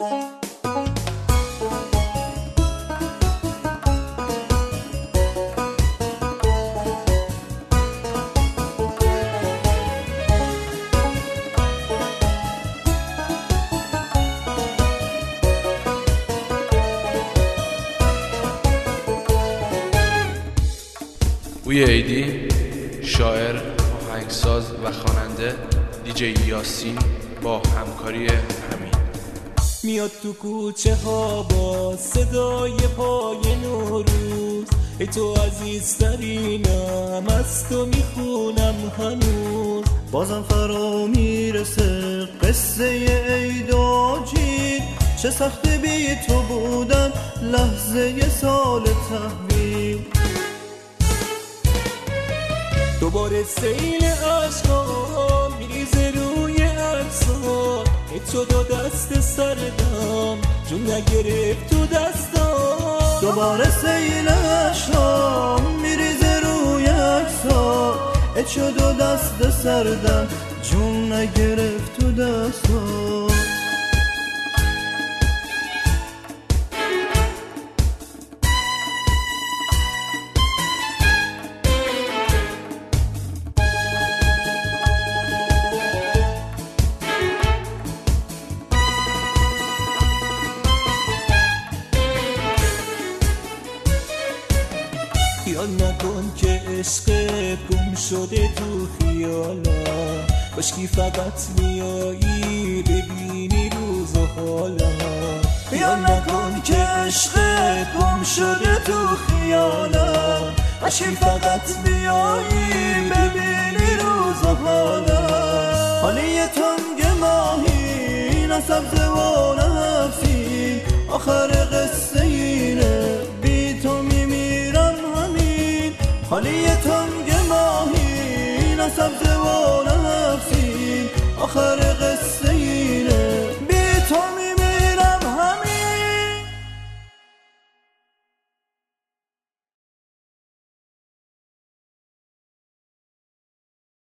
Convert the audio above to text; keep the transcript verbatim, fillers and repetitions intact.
بوی عیدی، شاعر، آهنگساز و خواننده دیجی یاسین با همکاری امین. میاد تو کوچه ها با صدای پای نوروز، ای تو عزیزترینم، از تو میخونم هنوز. بازم فرا میرسه قصه عید و جید، چه سخت بی تو بودن لحظه سال تحویل. دوباره سیل عشقا میریزه روی عکسا، ای تو دو دست سردم جون نگرفت تو دستم. دوباره سیل عشقا میریزه روی عکسا، ای تو دو دست سردم جون نگرفت تو دستم. خیال نکن که عشق گم شده تو خیالا، کاشکی فقط میایی ببینی روز و حالا. خیال نکن که عشق گم شده تو خیالا، کاشکی فقط میایی ببینی روز و حالا. حالی تنگ ماهی نه سبزه و نه حبسی، آخر قصه اینه بی تو میمیرم همین. حالی تنگ ماهی نه سبزه و نه